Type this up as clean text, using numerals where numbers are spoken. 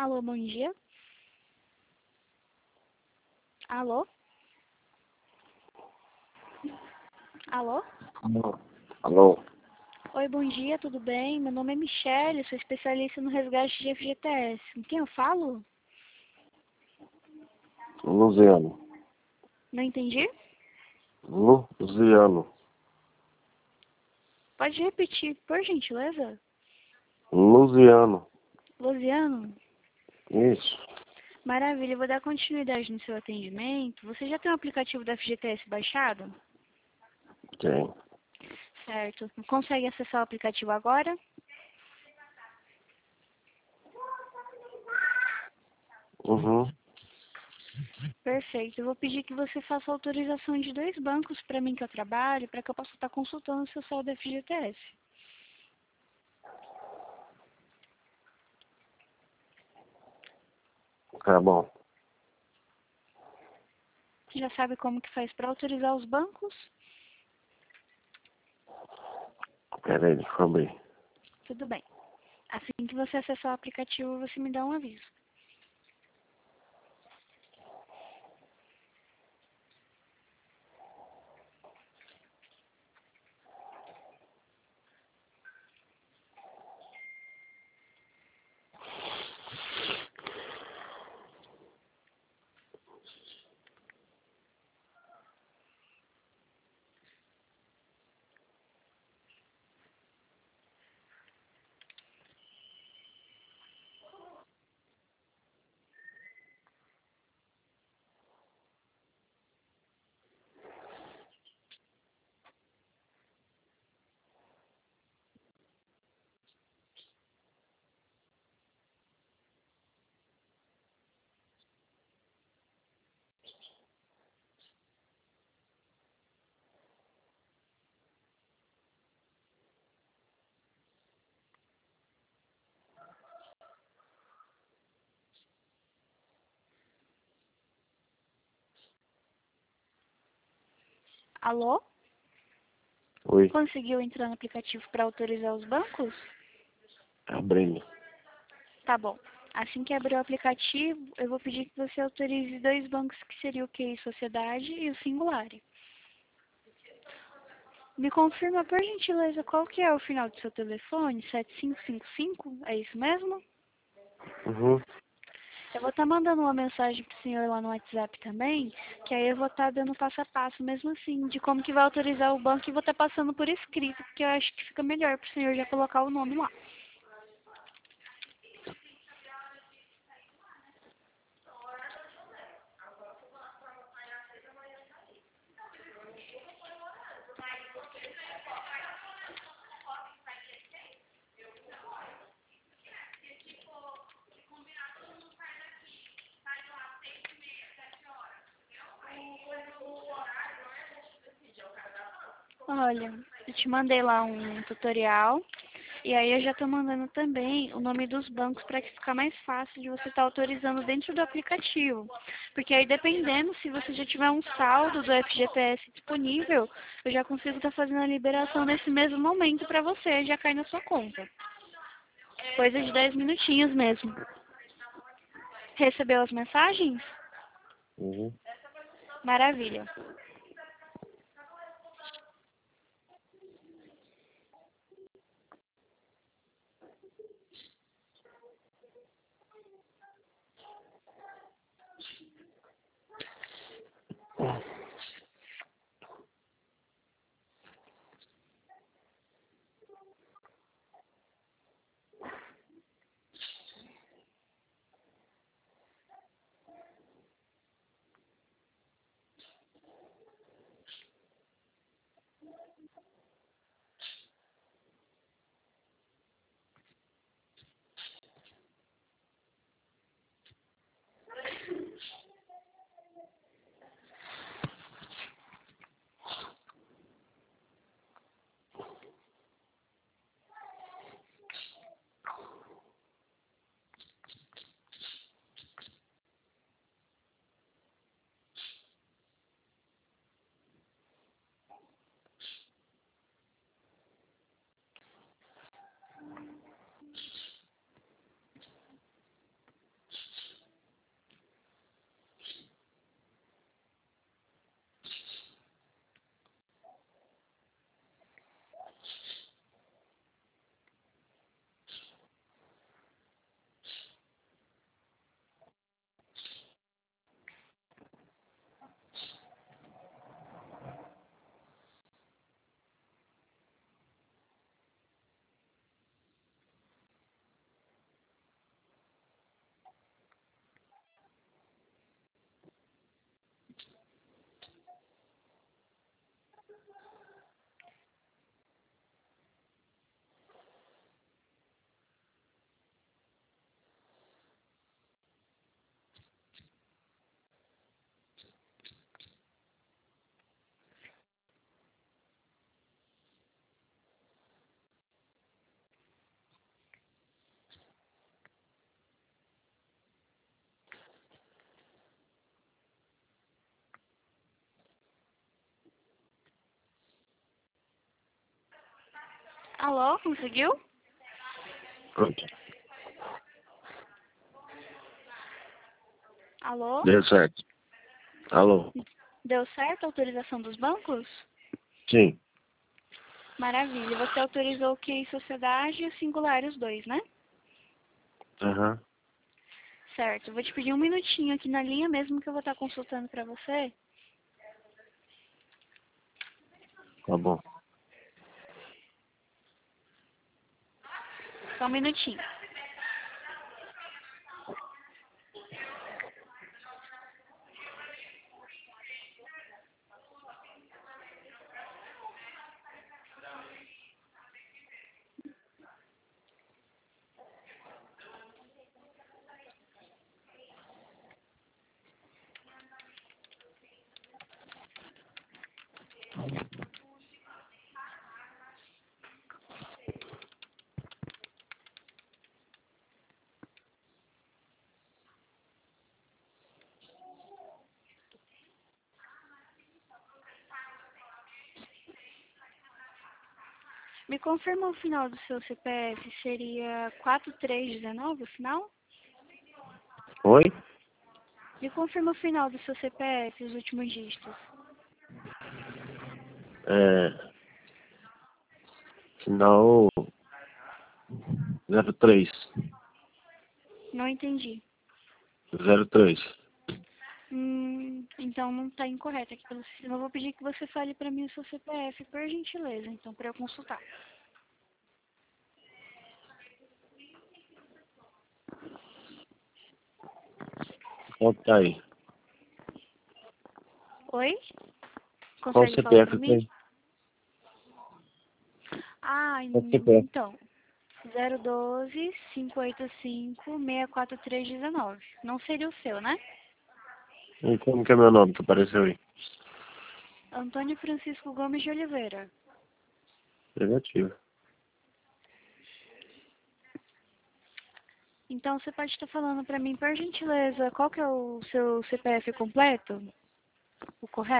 Alô, bom dia. Alô? Alô? Alô? Oi, bom dia, tudo bem? Meu nome é Michelle, sou especialista no resgate de FGTS. Com quem eu falo? Luziano. Não entendi? Luziano. Pode repetir, por gentileza? Luziano. Luciano? Isso. Maravilha, eu vou dar continuidade no seu atendimento. Você já tem o aplicativo da FGTS baixado? Tem. Certo. Consegue acessar o aplicativo agora? Uhum. Perfeito. Eu vou pedir que você faça a autorização de 2 bancos para mim que eu trabalho, para que eu possa estar consultando o seu saldo FGTS. Tá bom. Você já sabe como que faz para autorizar os bancos? Peraí, deixa eu abrir. Tudo bem. Assim que você acessar o aplicativo, você me dá um aviso. Alô? Oi. Conseguiu entrar no aplicativo para autorizar os bancos? Abrindo. Tá bom. Assim que abrir o aplicativo, eu vou pedir que você autorize 2 bancos, que seria o QI Sociedade e o Singular. Me confirma, por gentileza, qual que é o final do seu telefone? 7555? É isso mesmo? Uhum. Eu vou estar mandando uma mensagem pro senhor lá no WhatsApp também, que aí eu vou estar dando passo a passo mesmo assim, de como que vai autorizar o banco e vou estar passando por escrito, porque eu acho que fica melhor pro senhor já colocar o nome lá. Olha, eu te mandei lá um tutorial. E aí eu já estou mandando também o nome dos bancos para que ficar mais fácil de você estar autorizando dentro do aplicativo. Porque aí dependendo, se você já tiver um saldo do FGTS disponível, eu já consigo estar fazendo a liberação nesse mesmo momento para você, já cai na sua conta. Coisa de 10 minutinhos mesmo. Recebeu as mensagens? Uhum. Maravilha. Alô, conseguiu? Pronto. Alô? Deu certo. Alô? Deu certo a autorização dos bancos? Sim. Maravilha. Você autorizou o QI Sociedade e o Singular, os dois, né? Aham. Certo. Vou te pedir um minutinho aqui na linha mesmo que eu vou estar consultando para você. Tá bom. Só um minutinho. Me confirma o final do seu CPF, seria 4319 o final? Oi? Me confirma o final do seu CPF, os últimos dígitos. Final 03. Não entendi. 03. Então não está incorreto aqui pelo sistema. Eu vou pedir que você fale para mim o seu CPF, por gentileza, então, para eu consultar. Qual que tá aí? Oi? Qual o Consegue falar para CPF mim? tem? Ah, Qual o CPF? então. 012 585 64319. Não seria o seu, né? E como que é meu nome que apareceu aí? Antônio Francisco Gomes de Oliveira. Negativo. Então você pode estar falando para mim, por gentileza, qual que é o seu CPF completo? O correto?